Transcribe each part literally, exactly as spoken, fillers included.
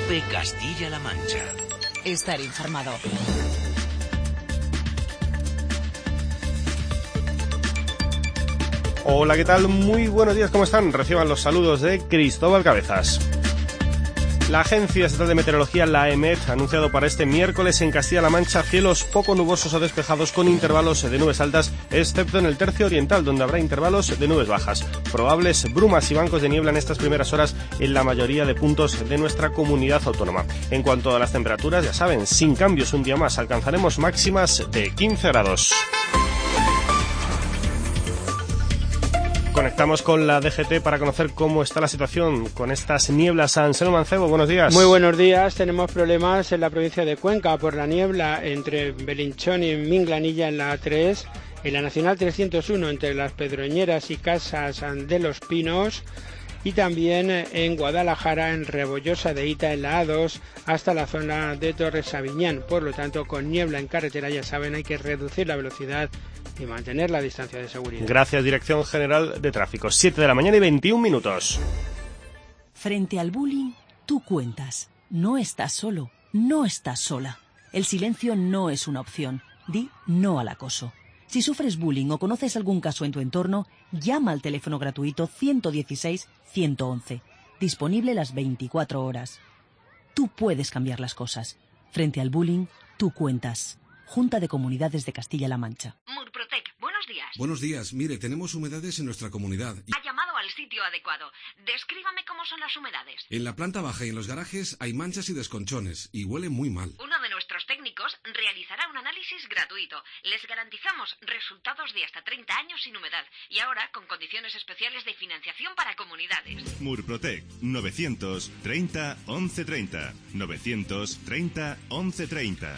COPE Castilla-La Mancha. Estar informado. Hola, ¿qué tal? Muy buenos días, ¿cómo están? Reciban los saludos de Cristóbal Cabezas. La Agencia Estatal de Meteorología, la EMET, ha anunciado para este miércoles en Castilla-La Mancha cielos poco nubosos o despejados con intervalos de nubes altas, excepto en el tercio oriental, donde habrá intervalos de nubes bajas. Probables brumas y bancos de niebla en estas primeras horas en la mayoría de puntos de nuestra comunidad autónoma. En cuanto a las temperaturas, ya saben, sin cambios un día más, alcanzaremos máximas de quince grados. Conectamos con la D G T para conocer cómo está la situación con estas nieblas. Anselmo Mancebo, buenos días. Muy buenos días. Tenemos problemas en la provincia de Cuenca por la niebla entre Belinchón y Minglanilla en la A tres, en la Nacional trescientos uno entre las Pedroñeras y Casas de los Pinos, y también en Guadalajara, en Rebollosa de Ita, en la A dos, hasta la zona de Torres Sabiñán. Por lo tanto, con niebla en carretera, ya saben, hay que reducir la velocidad y mantener la distancia de seguridad. Gracias, Dirección General de Tráfico. siete de la mañana y veintiún minutos. Frente al bullying, tú cuentas. No estás solo, no estás sola. El silencio no es una opción. Di no al acoso. Si sufres bullying o conoces algún caso en tu entorno, llama al teléfono gratuito ciento dieciséis ciento once, disponible las veinticuatro horas. Tú puedes cambiar las cosas. Frente al bullying, tú cuentas. Junta de Comunidades de Castilla-La Mancha. Murprotec, buenos días. Buenos días. Mire, tenemos humedades en nuestra comunidad. Y... Ha llamado al sitio adecuado. Descríbame cómo son las humedades. En la planta baja y en los garajes hay manchas y desconchones y huele muy mal. Uno de nuestros técnicos realizará un análisis gratuito. Les garantizamos resultados de hasta treinta años sin humedad y ahora con condiciones especiales de financiación para comunidades. Murprotec, novecientos treinta once treinta. novecientos treinta once treinta.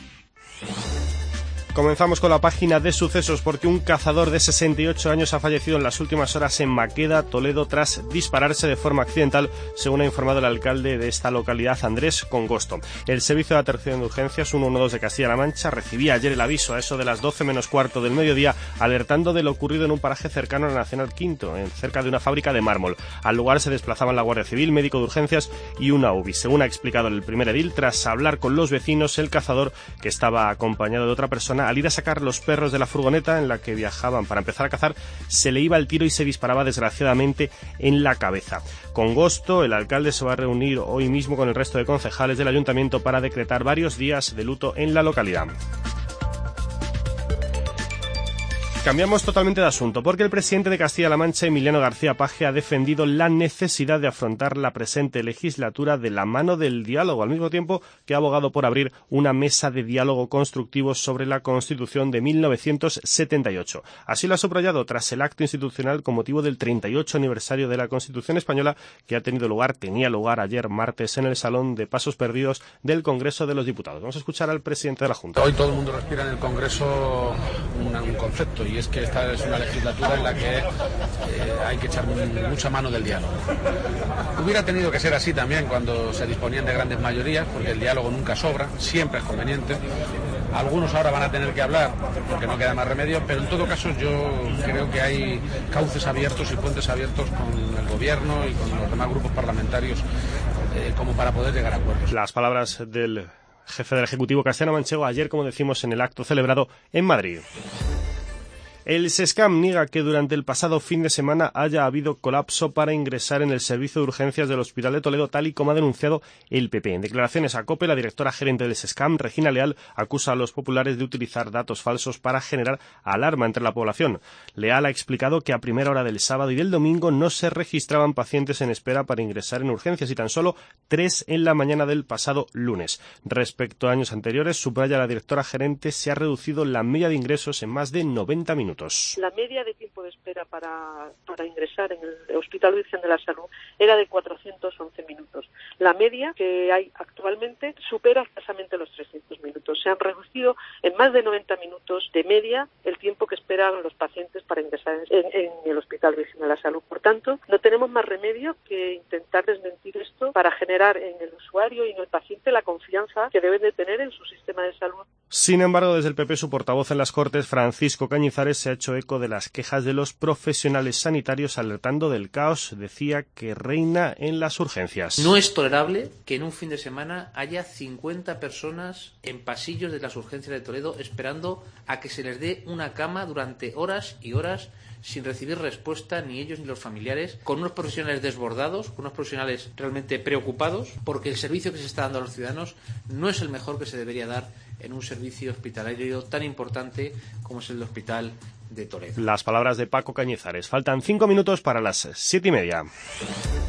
Comenzamos con la página de sucesos porque un cazador de sesenta y ocho años ha fallecido en las últimas horas en Maqueda, Toledo, tras dispararse de forma accidental, según ha informado el alcalde de esta localidad, Andrés Congosto. El servicio de atención de urgencias ciento doce de Castilla-La Mancha recibía ayer el aviso a eso de las doce menos cuarto del mediodía, alertando de lo ocurrido en un paraje cercano a la Nacional Quinto, en cerca de una fábrica de mármol. Al lugar se desplazaban la Guardia Civil, médico de urgencias y una U B I. Según ha explicado el primer edil, tras hablar con los vecinos, el cazador, que estaba acompañado de otra persona, al ir a sacar los perros de la furgoneta en la que viajaban para empezar a cazar, se le iba el tiro y se disparaba desgraciadamente en la cabeza. Congosto, el alcalde, se va a reunir hoy mismo con el resto de concejales del ayuntamiento para decretar varios días de luto en la localidad. Cambiamos totalmente de asunto, porque el presidente de Castilla-La Mancha, Emiliano García Paje, ha defendido la necesidad de afrontar la presente legislatura de la mano del diálogo, al mismo tiempo que ha abogado por abrir una mesa de diálogo constructivo sobre la Constitución de mil novecientos setenta y ocho. Así lo ha subrayado tras el acto institucional con motivo del treinta y ocho aniversario de la Constitución española, que ha tenido lugar, tenía lugar ayer martes en el Salón de Pasos Perdidos del Congreso de los Diputados. Vamos a escuchar al presidente de la Junta. Hoy todo el mundo respira en el Congreso un, un concepto, y es que esta es una legislatura en la que eh, hay que echar mucha mano del diálogo. Hubiera tenido que ser así también cuando se disponían de grandes mayorías, porque el diálogo nunca sobra, siempre es conveniente. Algunos ahora van a tener que hablar porque no queda más remedio, pero en todo caso yo creo que hay cauces abiertos y puentes abiertos con el Gobierno y con los demás grupos parlamentarios eh, como para poder llegar a acuerdos. Las palabras del jefe del Ejecutivo castellano-manchego ayer, como decimos, en el acto celebrado en Madrid. El SESCAM niega que durante el pasado fin de semana haya habido colapso para ingresar en el servicio de urgencias del Hospital de Toledo, tal y como ha denunciado el P P. En declaraciones a COPE, la directora gerente del SESCAM, Regina Leal, acusa a los populares de utilizar datos falsos para generar alarma entre la población. Leal ha explicado que a primera hora del sábado y del domingo no se registraban pacientes en espera para ingresar en urgencias y tan solo tres en la mañana del pasado lunes. Respecto a años anteriores, subraya la directora gerente, se ha reducido la media de ingresos en más de noventa minutos. La media de tiempo de espera para, para ingresar en el Hospital Virgen de la Salud era de cuatrocientos once minutos. La media que hay actualmente supera escasamente los trescientos minutos. Se han reducido en más de noventa minutos de media el tiempo que esperan los pacientes para ingresar en, en el Hospital Virgen de la Salud. Por tanto, no tenemos más remedio que intentar desmentir esto para generar en el usuario y en el paciente la confianza que deben de tener en su sistema de salud. Sin embargo, desde el P P, su portavoz en las Cortes, Francisco Cañizares, se ha hecho eco de las quejas de los profesionales sanitarios, alertando del caos, decía, que reina en las urgencias. No es tolerable que en un fin de semana haya cincuenta personas en pasillos de las urgencias de Toledo esperando a que se les dé una cama durante horas y horas sin recibir respuesta, ni ellos ni los familiares, con unos profesionales desbordados, con unos profesionales realmente preocupados, porque el servicio que se está dando a los ciudadanos no es el mejor que se debería dar en un servicio hospitalario tan importante como es el Hospital de Toledo. Las palabras de Paco Cañizares. Faltan cinco minutos para las siete y media.